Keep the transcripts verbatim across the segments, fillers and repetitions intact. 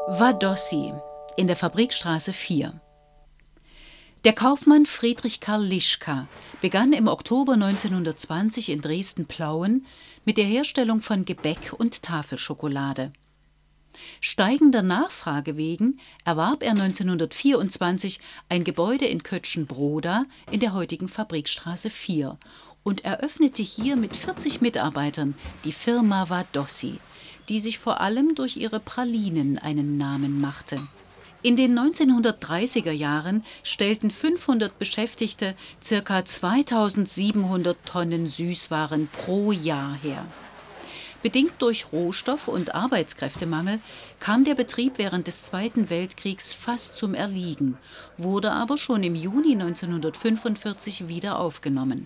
Wadossi in der Fabrikstraße vier. Der Kaufmann Friedrich Karl Lischka begann im Oktober neunzehnhundertzwanzig in Dresden-Plauen mit der Herstellung von Gebäck und Tafelschokolade. Steigender Nachfrage wegen erwarb er neunzehnhundertvierundzwanzig ein Gebäude in Kötschenbroda in der heutigen Fabrikstraße vier und eröffnete hier mit vierzig Mitarbeitern die Firma Wadossi, die sich vor allem durch ihre Pralinen einen Namen machte. In den neunzehnhundertdreißiger Jahren stellten fünfhundert Beschäftigte ca. zweitausendsiebenhundert Tonnen Süßwaren pro Jahr her. Bedingt durch Rohstoff- und Arbeitskräftemangel kam der Betrieb während des Zweiten Weltkriegs fast zum Erliegen, wurde aber schon im Juni neunzehnhundertfünfundvierzig wieder aufgenommen.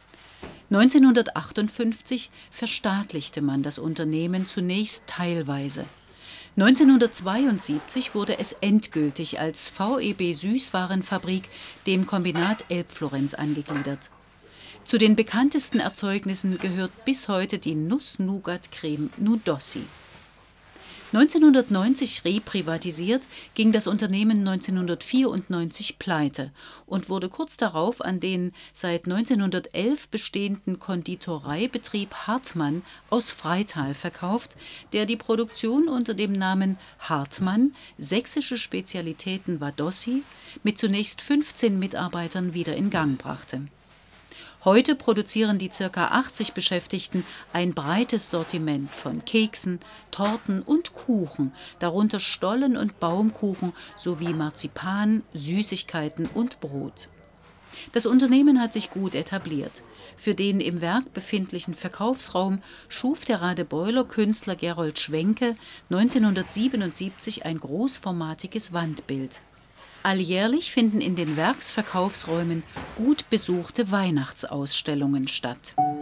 neunzehnhundertachtundfünfzig verstaatlichte man das Unternehmen zunächst teilweise. neunzehnhundertzweiundsiebzig wurde es endgültig als V E B Süßwarenfabrik dem Kombinat Elbflorenz angegliedert. Zu den bekanntesten Erzeugnissen gehört bis heute die Nuss-Nougat-Creme Nudossi. neunzehnhundertneunzig reprivatisiert, ging das Unternehmen neunzehnhundertvierundneunzig pleite und wurde kurz darauf an den seit neunzehnhundertelf bestehenden Konditoreibetrieb Hartmann aus Freital verkauft, der die Produktion unter dem Namen Hartmann Sächsische Spezialitäten Wadossi mit zunächst fünfzehn Mitarbeitern wieder in Gang brachte. Heute produzieren die ca. achtzig Beschäftigten ein breites Sortiment von Keksen, Torten und Kuchen, darunter Stollen- und Baumkuchen sowie Marzipan, Süßigkeiten und Brot. Das Unternehmen hat sich gut etabliert. Für den im Werk befindlichen Verkaufsraum schuf der Radebeuler-Künstler Gerold Schwenke neunzehnhundertsiebenundsiebzig ein großformatiges Wandbild. Alljährlich finden in den Werksverkaufsräumen gut besuchte Weihnachtsausstellungen statt.